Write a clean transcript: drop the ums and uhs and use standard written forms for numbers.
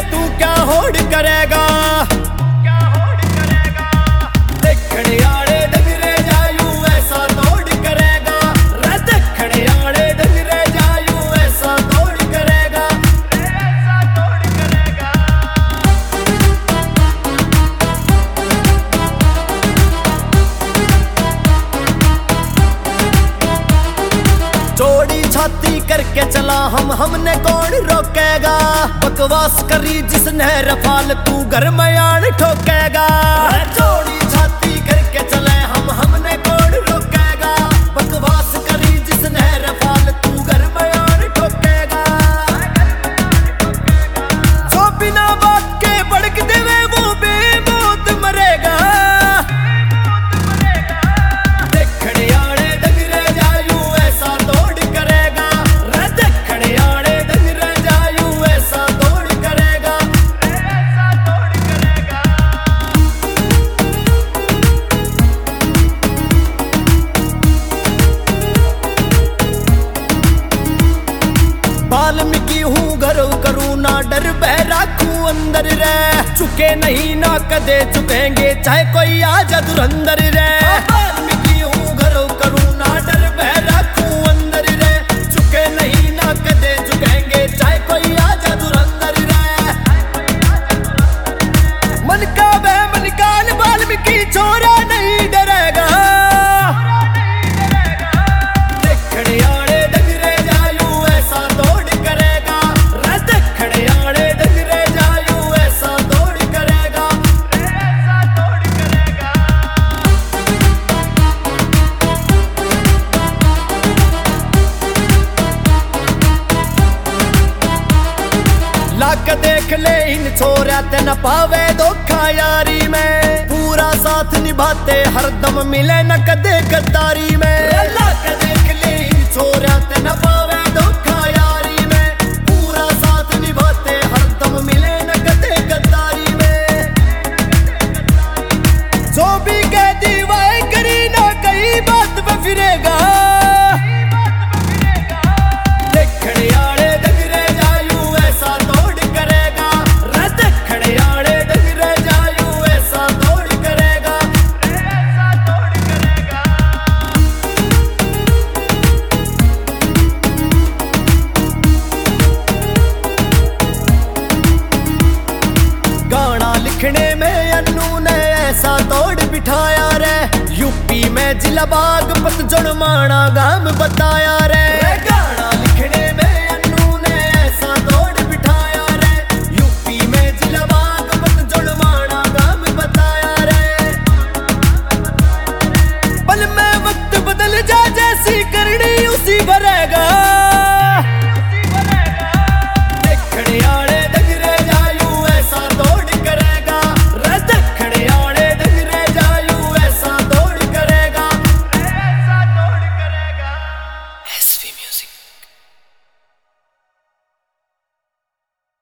तू क्या होड़ करेगा। देखने आड़े डगरे जायू ऐसा तोड़ करेगा। देखने आड़े डगरे जायू ऐसा तोड़ करेगा। जोड़ी छाती करके चला हमने कौन रोकेगा। बकवास करी जिसने रफाल तू घर में आन ठोकेगा। जोड़ी छाती करके चले हमने कौन रोकेगा। बकवास करी जिसने रफाल तू घर में आन ठोकेगा। जो बिना बात के भड़क देवे वो बेमौत मरेगा। देखने आड़े डगरे जायू ऐसा तोड़ करेगा। देखने आड़े डगरे जायू ऐसा तोड़ करेगा। वाल्मीकि हूँ घरों करूँ ना डर बह राखूं अंदर रे। चुके नहीं ना कदे चुकेंगे चाहे कोई आ जा धुरंधर रे। वाल्मीकि हूँ घरों करूँ ना डर बह राखूं अंदर रे। चुके नहीं ना कदे चुकेंगे चाहे कोई आ जा धुरंधर रे। मन का वह मन काल वाल्मीकि छोरा नहीं डरेगा। देखने आड़े डगरे जायू ऐसा तोड़ करेगा। देखने आड़े डगरे जायू ऐसा तोड़ करेगा। लाक देख ले इन छोरा ते न पावे धोखा यारी में। पूरा साथ निभाते हरदम मिले न कदे गद्दारी में। लाक देख ले इन छोरा ते न पावे धोखा यारी में। पूरा साथ निभाते हरदम मिले न कदे गद्दारी में। जो भी कह दी वाए करी ना कई बात पे फिरेगा। देखने आड़े डगरे जायू ऐसा तोड़ करेगा। देखने आड़े डगरे जायू ऐसा तोड़ करेगा। गाना लिखने में अन्नू ने ऐसा तोड़ बिठाया रे। यूपी में जिला बागपत जुड़माना गांव बताया रे।